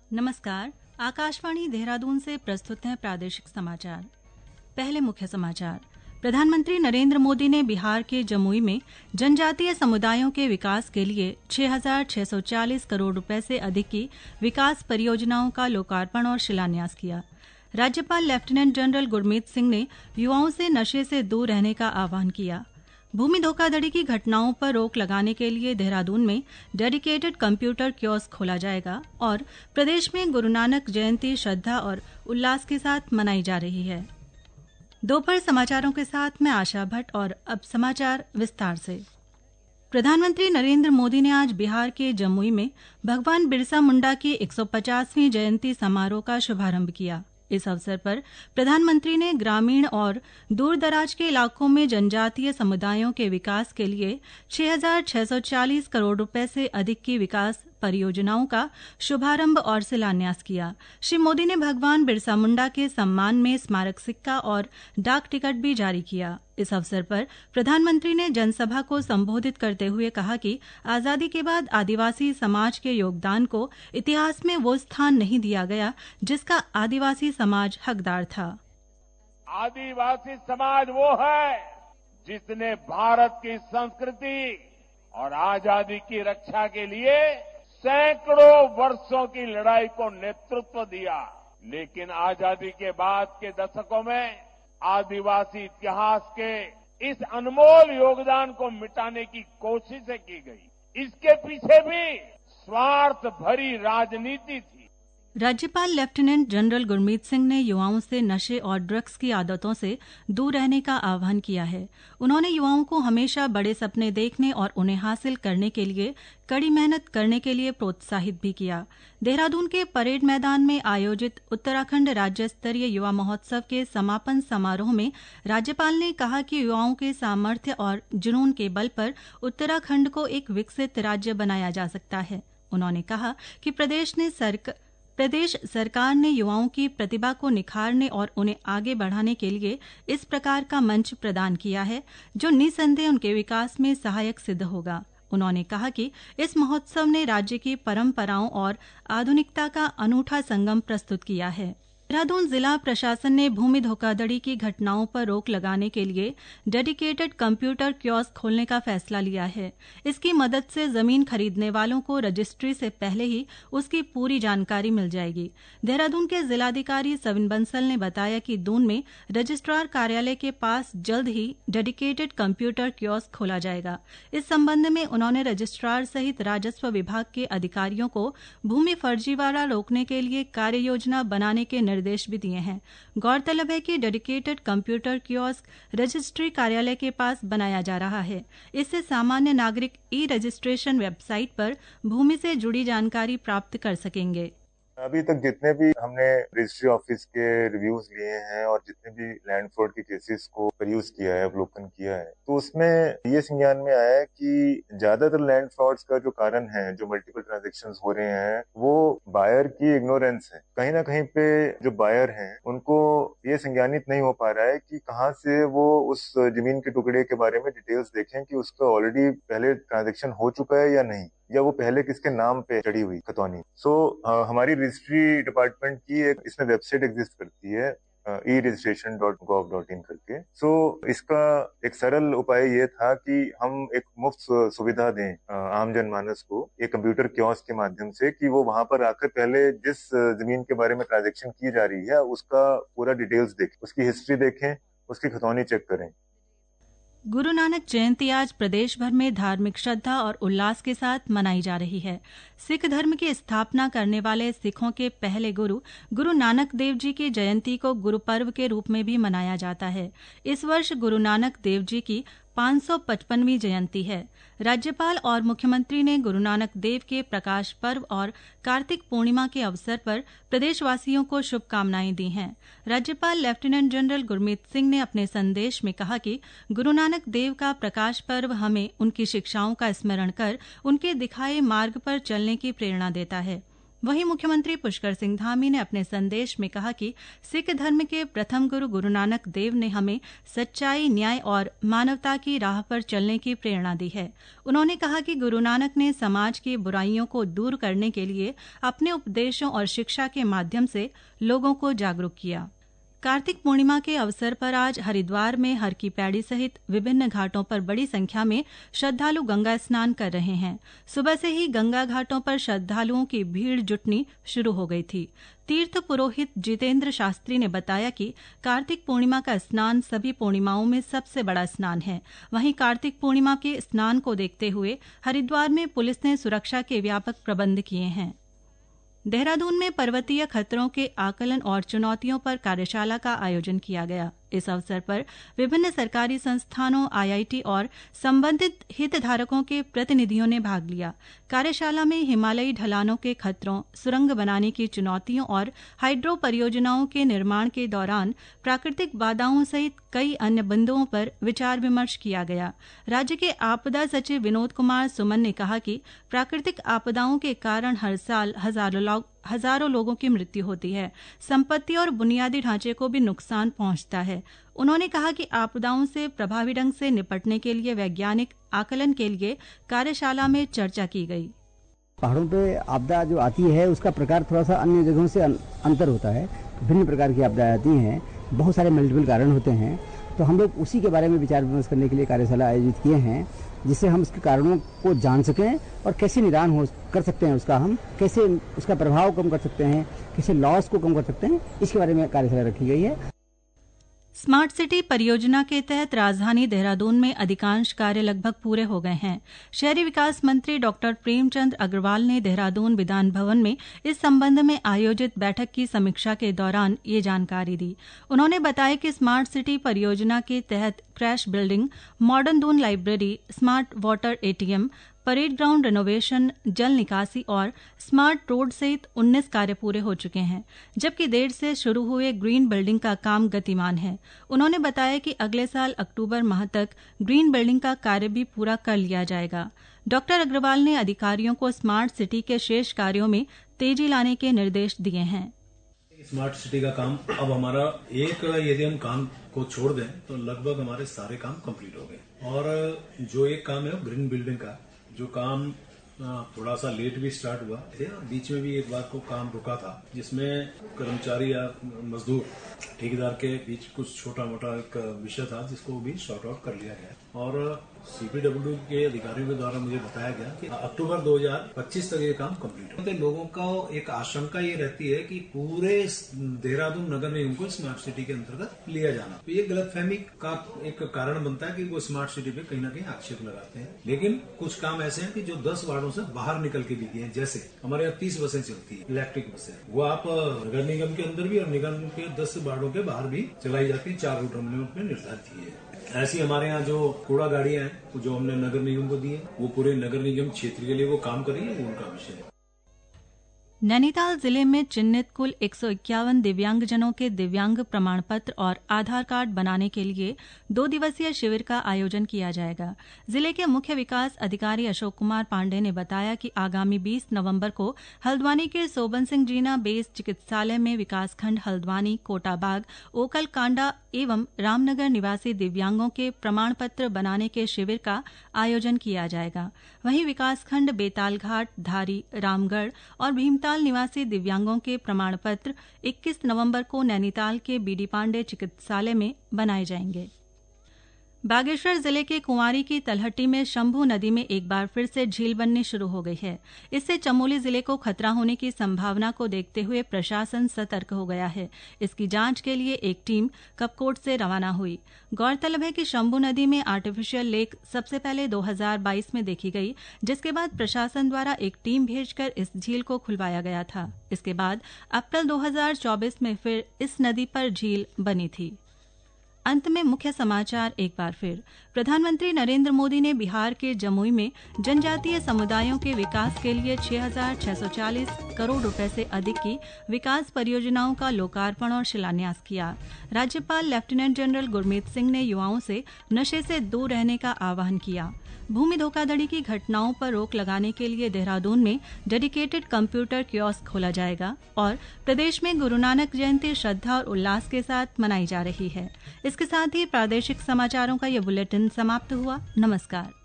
नमस्कार। आकाशवाणी देहरादून से प्रस्तुत हैं प्रादेशिक समाचार। पहले मुख्य समाचार। प्रधानमंत्री नरेंद्र मोदी ने बिहार के जमुई में जनजातीय समुदायों के विकास के लिए 6,640 करोड़ रुपए से अधिक की विकास परियोजनाओं का लोकार्पण और शिलान्यास किया। राज्यपाल लेफ्टिनेंट जनरल गुरमीत सिंह ने युवाओं से नशे से दूर रहने का आह्वान किया। भूमि धोखाधड़ी की घटनाओं पर रोक लगाने के लिए देहरादून में डेडिकेटेड कंप्यूटर कियोस्क खोला जाएगा और प्रदेश में गुरु नानक जयंती श्रद्धा और उल्लास के साथ मनाई जा रही है। दोपहर समाचारों के साथ मैं आशा भट्ट और अब समाचार विस्तार से। प्रधानमंत्री नरेंद्र मोदी ने आज बिहार के जमुई में भगवान बिरसा मुंडा की 150वीं जयंती समारोह का शुभारंभ किया। इस अवसर पर प्रधानमंत्री ने ग्रामीण और दूर-दराज के इलाकों में जनजातीय समुदायों के विकास के लिए 6,640 करोड़ रुपए से अधिक की विकास परियोजनाओं का शुभारंभ और शिलान्यास किया। श्री मोदी ने भगवान बिरसा मुंडा के सम्मान में स्मारक सिक्का और डाक टिकट भी जारी किया। इस अवसर पर प्रधानमंत्री ने जनसभा को संबोधित करते हुए कहा कि आजादी के बाद आदिवासी समाज के योगदान को इतिहास में वो स्थान नहीं दिया गया जिसका आदिवासी समाज हकदार था। आदिवासी समाज वो है जिसने भारत की संस्कृति और आजादी की रक्षा के लिए सैकड़ों वर्षों की लड़ाई को नेतृत्व दिया, लेकिन आजादी के बाद के दशकों में आदिवासी इतिहास के इस अनमोल योगदान को मिटाने की कोशिशें की गई। इसके पीछे भी स्वार्थ भरी राजनीति थी। राज्यपाल लेफ्टिनेंट जनरल गुरमीत सिंह ने युवाओं से नशे और ड्रग्स की आदतों से दूर रहने का आह्वान किया है। उन्होंने युवाओं को हमेशा बड़े सपने देखने और उन्हें हासिल करने के लिए कड़ी मेहनत करने के लिए प्रोत्साहित भी किया। देहरादून के परेड मैदान में आयोजित उत्तराखंड राज्य स्तरीय युवा महोत्सव के समापन समारोह में राज्यपाल ने कहा कि युवाओं के सामर्थ्य और जुनून के बल पर उत्तराखंड को एक विकसित राज्य बनाया जा सकता है। उन्होंने कहा कि प्रदेश सरकार ने युवाओं की प्रतिभा को निखारने और उन्हें आगे बढ़ाने के लिए इस प्रकार का मंच प्रदान किया है जो निसंदेह उनके विकास में सहायक सिद्ध होगा। उन्होंने कहा कि इस महोत्सव ने राज्य की परंपराओं और आधुनिकता का अनूठा संगम प्रस्तुत किया है। देहरादून जिला प्रशासन ने भूमि धोखाधड़ी की घटनाओं पर रोक लगाने के लिए डेडिकेटेड कंप्यूटर कियोस्क खोलने का फैसला लिया है। इसकी मदद से जमीन खरीदने वालों को रजिस्ट्री से पहले ही उसकी पूरी जानकारी मिल जाएगी। देहरादून के जिलाधिकारी सविन बंसल ने बताया कि दून में रजिस्ट्रार कार्यालय के पास जल्द ही डेडिकेटेड कंप्यूटर कियोस्क खोला जाएगा। इस संबंध में उन्होंने रजिस्ट्रार सहित राजस्व विभाग के अधिकारियों को भूमि फर्जीवाड़ा रोकने के लिए कार्य योजना बनाने के निर्देश भी दिए हैं। गौरतलब है कि डेडिकेटेड कंप्यूटर कियोस्क रजिस्ट्री कार्यालय के पास बनाया जा रहा है। इससे सामान्य नागरिक ई रजिस्ट्रेशन वेबसाइट पर भूमि से जुड़ी जानकारी प्राप्त कर सकेंगे। अभी तक जितने भी हमने रजिस्ट्री ऑफिस के रिव्यूज लिए हैं और जितने भी लैंड फ्रॉड के केसेस को परयूज किया है, अवलोकन किया है, तो उसमें ये संज्ञान में आया है कि ज्यादातर लैंड फ्रॉड्स का जो कारण है, जो मल्टीपल ट्रांजैक्शंस हो रहे हैं, वो बायर की इग्नोरेंस है। कहीं ना कहीं पे जो बायर हैं उनको ये संज्ञानित नहीं हो पा रहा है कि कहाँ से वो उस जमीन के टुकड़े के बारे में डिटेल्स देखें कि उसका ऑलरेडी पहले ट्रांजैक्शन हो चुका है या नहीं, या वो पहले किसके नाम पे चढ़ी हुई खतौनी। हमारी रजिस्ट्री डिपार्टमेंट की एक इसमें वेबसाइट एग्जिस्ट करती है e-registration.gov.in करके। इसका एक सरल उपाय ये था कि हम एक मुफ्त सुविधा दें आम जनमानस को एक कंप्यूटर कियोस्क के माध्यम से कि वो वहां पर आकर पहले जिस जमीन के बारे में ट्रांजैक्शन की जा रही है उसका पूरा डिटेल्स देखें, उसकी हिस्ट्री देखें, उसकी खतौनी चेक करें। गुरु नानक जयंती आज प्रदेश भर में धार्मिक श्रद्धा और उल्लास के साथ मनाई जा रही है। सिख धर्म की स्थापना करने वाले सिखों के पहले गुरु नानक देव जी की जयंती को गुरु पर्व के रूप में भी मनाया जाता है। इस वर्ष गुरु नानक देव जी की 555वीं जयंती है। राज्यपाल और मुख्यमंत्री ने गुरु नानक देव के प्रकाश पर्व और कार्तिक पूर्णिमा के अवसर पर प्रदेशवासियों को शुभकामनाएं दी हैं। राज्यपाल लेफ्टिनेंट जनरल गुरमीत सिंह ने अपने संदेश में कहा कि गुरु नानक देव का प्रकाश पर्व हमें उनकी शिक्षाओं का स्मरण कर उनके दिखाए मार्ग पर चलने की प्रेरणा देता है। वहीं मुख्यमंत्री पुष्कर सिंह धामी ने अपने संदेश में कहा कि सिख धर्म के प्रथम गुरु गुरु नानक देव ने हमें सच्चाई, न्याय और मानवता की राह पर चलने की प्रेरणा दी है। उन्होंने कहा कि गुरु नानक ने समाज की बुराइयों को दूर करने के लिए अपने उपदेशों और शिक्षा के माध्यम से लोगों को जागरूक किया। कार्तिक पूर्णिमा के अवसर पर आज हरिद्वार में हर की पैड़ी सहित विभिन्न घाटों पर बड़ी संख्या में श्रद्धालु गंगा स्नान कर रहे हैं। सुबह से ही गंगा घाटों पर श्रद्धालुओं की भीड़ जुटनी शुरू हो गई थी। तीर्थ पुरोहित जितेंद्र शास्त्री ने बताया कि कार्तिक पूर्णिमा का स्नान सभी पूर्णिमाओं में सबसे बड़ा स्नान है। वहीं कार्तिक पूर्णिमा के स्नान को देखते हुए हरिद्वार में पुलिस ने सुरक्षा के व्यापक प्रबंध किए हैं। देहरादून में पर्वतीय खतरों के आकलन और चुनौतियों पर कार्यशाला का आयोजन किया गया। इस अवसर पर विभिन्न सरकारी संस्थानों, आईआईटी और संबंधित हितधारकों के प्रतिनिधियों ने भाग लिया। कार्यशाला में हिमालयी ढलानों के खतरों, सुरंग बनाने की चुनौतियों और हाइड्रो परियोजनाओं के निर्माण के दौरान प्राकृतिक बाधाओं सहित कई अन्य बिंदुओं पर विचार विमर्श किया गया। राज्य के आपदा सचिव विनोद कुमार सुमन ने कहा कि प्राकृतिक आपदाओं के कारण हर साल हजारों लोगों की मृत्यु होती है, संपत्ति और बुनियादी ढांचे को भी नुकसान पहुंचता है। उन्होंने कहा कि आपदाओं से प्रभावी ढंग से निपटने के लिए वैज्ञानिक आकलन के लिए कार्यशाला में चर्चा की गई। पहाड़ों पे आपदा जो आती है उसका प्रकार थोड़ा सा अन्य जगहों से अंतर होता है। भिन्न प्रकार की आपदाएं आती हैं, बहुत सारे मल्टीपल कारण होते हैं। तो हम लोग उसी के बारे में विचार विमर्श करने के लिए कार्यशाला आयोजित किए हैं, जिससे हम उसके कारणों को जान सकें और कैसे निदान कर सकते हैं उसका, हम कैसे उसका प्रभाव कम कर सकते हैं, कैसे लॉस को कम कर सकते हैं, इसके बारे में कार्यशाला रखी गई है। स्मार्ट सिटी परियोजना के तहत राजधानी देहरादून में अधिकांश कार्य लगभग पूरे हो गए हैं। शहरी विकास मंत्री डॉक्टर प्रेमचंद अग्रवाल ने देहरादून विधान भवन में इस संबंध में आयोजित बैठक की समीक्षा के दौरान ये जानकारी दी। उन्होंने बताया कि स्मार्ट सिटी परियोजना के तहत crash building, modern Doon library, smart water ATM, parade ground renovation, जल निकासी और स्मार्ट रोड सहित 19 कार्य पूरे हो चुके हैं, जबकि देर से शुरू हुए ग्रीन बिल्डिंग का काम गतिमान है। उन्होंने बताया कि अगले साल अक्टूबर माह तक ग्रीन बिल्डिंग का कार्य भी पूरा कर लिया जाएगा। डॉक्टर अग्रवाल ने अधिकारियों को स्मार्ट सिटी के शेष कार्यों में तेजी लाने के निर्देश दिए हैं। स्मार्ट सिटी का काम अब हमारा यदि हम काम को छोड़ दें तो लगभग हमारे सारे काम कंप्लीट हो गए। और जो एक काम है ग्रीन बिल्डिंग का, जो काम थोड़ा सा लेट भी स्टार्ट हुआ थे और बीच में भी एक बार को काम रुका था, जिसमें कर्मचारी या मजदूर ठेकेदार के बीच कुछ छोटा मोटा एक विषय था, जिसको भी सॉर्ट आउट कर लिया गया। और सीपीडब्ल्यू के अधिकारियों के द्वारा मुझे बताया गया कि अक्टूबर 2025 तक ये काम कंप्लीट हो। लोगों का एक आशंका ये रहती है कि पूरे देहरादून नगर निगम को स्मार्ट सिटी के अंतर्गत लिया जाना, तो ये गलतफहमी का एक कारण बनता है कि वो स्मार्ट सिटी पे कहीं ना कहीं आक्षेप लगाते हैं। लेकिन कुछ काम ऐसे हैं कि जो 10 वार्डों से बाहर निकल के भी किए हैं। जैसे हमारे यहाँ 30 बसें चलती है, इलेक्ट्रिक बसें, वो आप नगर निगम के अंदर भी और निगम के 10 वार्डों के बाहर भी चलाई जाती है। 4 रूट हमने उसमें निर्धारित किए हैं। ऐसी हमारे यहाँ जो कूड़ा गाड़ियां हैं जो हमने नगर निगम को दी है, वो पूरे नगर निगम क्षेत्र के लिए वो काम कर रही है, वो उनका विषय है। नैनीताल जिले में चिन्हित कुल 151 दिव्यांगजनों के दिव्यांग प्रमाण पत्र और आधार कार्ड बनाने के लिए 2 दिवसीय शिविर का आयोजन किया जाएगा। जिले के मुख्य विकास अधिकारी अशोक कुमार पांडे ने बताया कि आगामी 20 नवंबर को हल्द्वानी के सोबन सिंह जीना बेस चिकित्सालय में विकासखंड हल्द्वानी, कोटाबाग, ओकल कांडा एवं रामनगर निवासी दिव्यांगों के प्रमाण पत्र बनाने के शिविर का आयोजन किया जाएगा। वहीं विकासखंड बेतालघाट, धारी, रामगढ़ और भीमताल निवासी दिव्यांगों के प्रमाण पत्र 21 नवंबर को नैनीताल के बीडी पांडे चिकित्सालय में बनाए जाएंगे। बागेश्वर जिले के कुंवारी की तलहटी में शंभू नदी में एक बार फिर से झील बननी शुरू हो गई है। इससे चमोली जिले को खतरा होने की संभावना को देखते हुए प्रशासन सतर्क हो गया है। इसकी जांच के लिए एक टीम कपकोट से रवाना हुई। गौरतलब है कि शंभू नदी में आर्टिफिशियल लेक सबसे पहले 2022 में देखी गई, जिसके बाद प्रशासन द्वारा एक टीम भेजकर इस झील को खुलवाया गया था। इसके बाद अप्रैल 2024 में फिर इस नदी पर झील बनी थी। अंत में मुख्य समाचार एक बार फिर। प्रधानमंत्री नरेंद्र मोदी ने बिहार के जमुई में जनजातीय समुदायों के विकास के लिए 6,640 करोड़ रुपए से अधिक की विकास परियोजनाओं का लोकार्पण और शिलान्यास किया। राज्यपाल लेफ्टिनेंट जनरल गुरमीत सिंह ने युवाओं से नशे से दूर रहने का आह्वान किया। भूमि धोखाधड़ी की घटनाओं पर रोक लगाने के लिए देहरादून में डेडिकेटेड कंप्यूटर कियोस्क खोला जाएगा और प्रदेश में गुरु नानक जयंती श्रद्धा और उल्लास के साथ मनाई जा रही है। इसके साथ ही प्रादेशिक समाचारों का ये बुलेटिन समाप्त हुआ। नमस्कार।